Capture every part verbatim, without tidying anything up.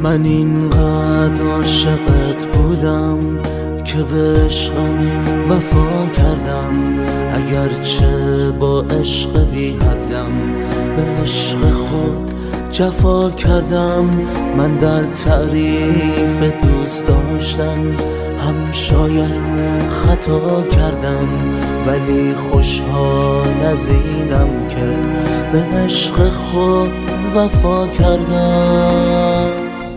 من اینقدر عاشقت بودم که به عشقم وفا کردم، اگرچه با عشق بی حدم به عشق خود جفا کردم. من در تعریف دوست داشتن هم شاید خطا کردم، ولی خوشحال از اینم که به عشق خود وفا کردم.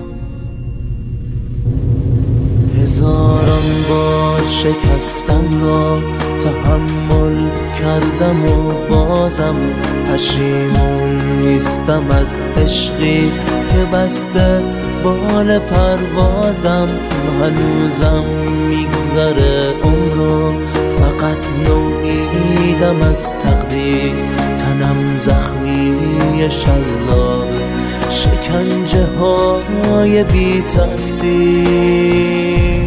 هزاران بار شکستن را تحمل کردم و بازم پشیمون نیستم از عشقی که بسته بال پروازم. هنوزم میگذره عمرو فقط نومیدم از تقدیر، تنم زخمی شلاق شکنجه های بی تأثیر.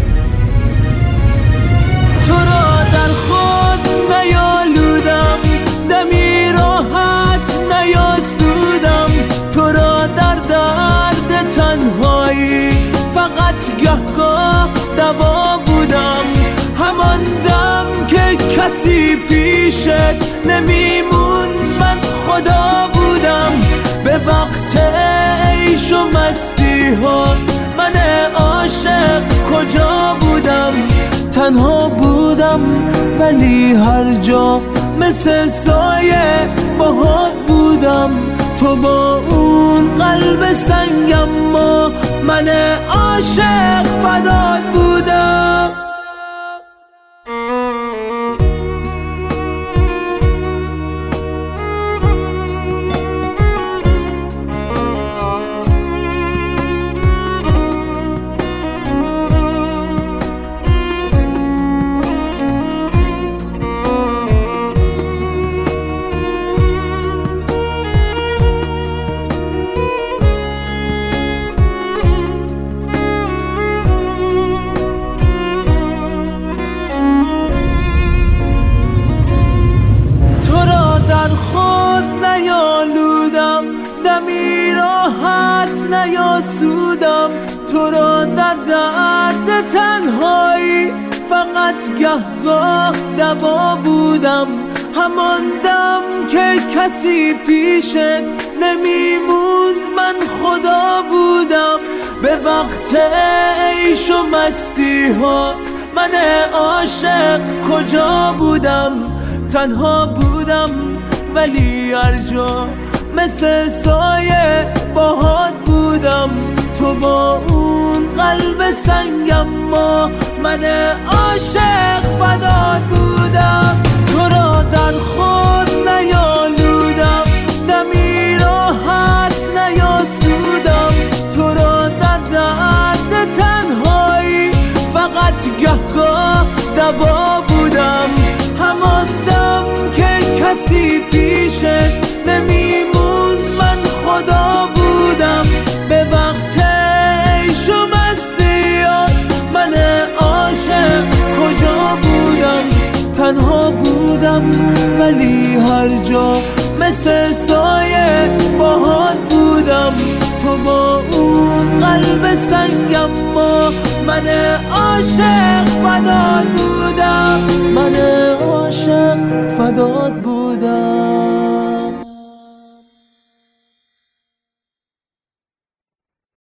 تو را در خود نیالودم، دمی راحت نیاسودم، تو را در درد تنهایی فقط گهگاه دوا بودم. همان دم که کسی پیشت نمیموند من خدا بودم، به وقت عیش و مستی هات من عاشق کجا بودم؟ تنها بودم ولی هر جا مثل سایه باهات بودم. تو با اون قلب سنگم ما من عاشق فدات بودم. دمی راحت نیاسودم، تو را در درد تنهایی فقط گهگاه دوا بودم. همان دم که کسی پیشت نمیموند من خدا بودم، به وقت عیش و مستی هات من عاشق کجا بودم؟ تنها بودم ولی هر جا مثل سایه باهات بودم. تو با اون قلب سنگم ما من عاشق فدات بودم. تو را در خود نیالودم، دمی راحت نیاسودم، تو را در درد تنهایی فقط گهگاه دوا بودم. همان دم که کسی پیشت نمیموند من خدا بودم، به وقت عیش و مستیات من عاشق کجا بودم؟ تنها بودم ولی هر جا مثل سایه باهات بودم. تو با اون قلب سنگم ما من عاشق فدات بودم، من عاشق فدات